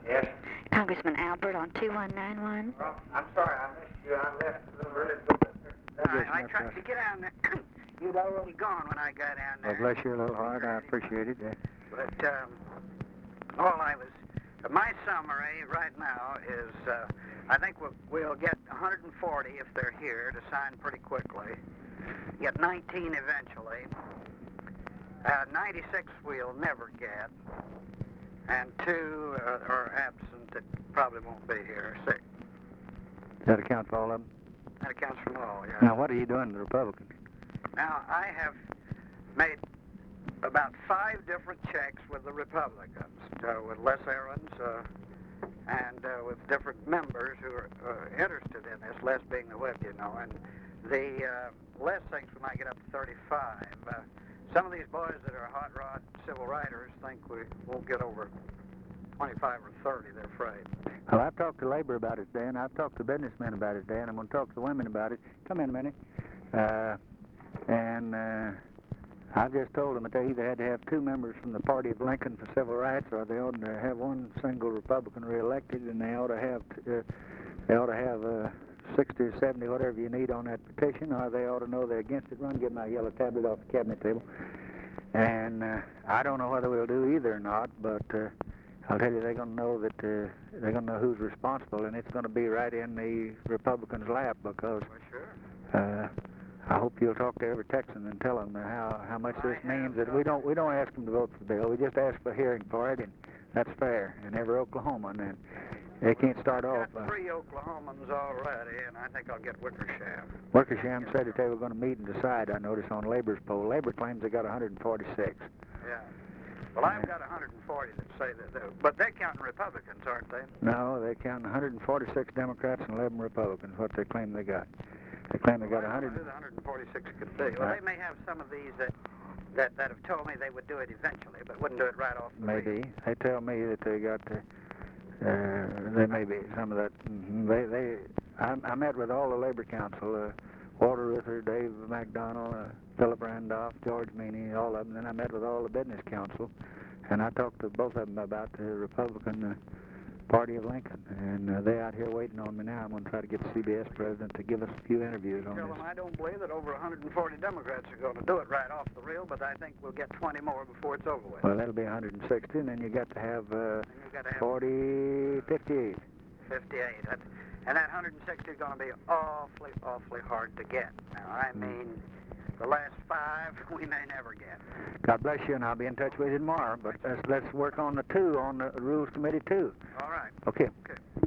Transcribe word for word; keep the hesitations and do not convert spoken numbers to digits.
Yes. Congressman Albert on two one nine one. Well, I'm sorry I missed you. I left a little early to go to the... I, I tried to get down there. You'd already gone when I got down there. Well, bless your little heart. I appreciate it. But um, all I was... My summary right now is uh, I think we'll, we'll get one hundred forty if they're here to sign pretty quickly. Get nineteen eventually. Uh, ninety-six we'll never get. And two uh, are absent that probably won't be here. Six. Does that account for all of them? That accounts for all, yeah. Now, what are you doing to the Republicans? Now, I have made about five different checks with the Republicans, uh, with Les Aarons, uh, and uh, with different members who are uh, interested in this, Les being the whip, you know. And the uh, Les thinks we might get up to thirty-five. Uh, some of these boys that are hot rod civil writers think we won't get over twenty-five or thirty, they're afraid. Well, I've talked to labor about it, Dan. I've talked to businessmen about it, Dan. I'm going to talk to women about it. Come in a minute. Uh, and uh, I've just told them that they either had to have two members from the Party of Lincoln for Civil Rights, or they ought to have one single Republican reelected, and they ought to have uh, they ought to have uh, sixty or seventy, whatever you need on that petition, or they ought to know they're against it. Run, get my yellow tablet off the cabinet table. And uh, I don't know whether we'll do either or not, but uh, I'll tell you, they're going to know that uh, they're going to know who's responsible, and it's going to be right in the Republicans' lap, because Well, sure. uh, I hope you'll talk to every Texan and tell them how how much this means. That we don't we don't ask them to vote for the bill. We just ask for a hearing for it, and that's fair. And every Oklahoman, and they can't start off. I've got three Oklahomans already, and I think I'll get Wickersham. Wickersham said that they were going to meet and decide. I noticed on Labor's poll. Labor claims they got one hundred forty-six. Yeah. Well, I've got one hundred forty that say that, they, but they're counting Republicans, aren't they? No, they count one hundred forty-six Democrats and eleven Republicans. What they claim they got. They claim they got well, one hundred. I don't know who the one hundred forty-six could be. Well, they may have some of these that, that that have told me they would do it eventually, but wouldn't do it right off the Maybe. bat. They tell me that they got the, uh, they may be some of that. mhm, They, they, I, I met with all the Labor Council, uh, Walter Reuther, Dave McDonald, uh, Philip Randolph, George Meany, all of them. Then I met with all the Business Council, and I talked to both of them about the Republican uh, Party of Lincoln, and uh, they're out here waiting on me now. I'm going to try to get the C B S president to give us a few interviews on Tell this. them I don't believe that over one hundred forty Democrats are going to do it right off the reel, but I think we'll get twenty more before it's over with. Well, that'll be one hundred sixty, and then you got to have uh, And you've got to have forty, fifty-eight. fifty-eight. That, and that one hundred sixty is going to be awfully, awfully hard to get. Now, I mean, the last five we may never get. God bless you, and I'll be in touch with you tomorrow. But let's, let's work on the two, on the Rules Committee, too. All right. Okay. Okay.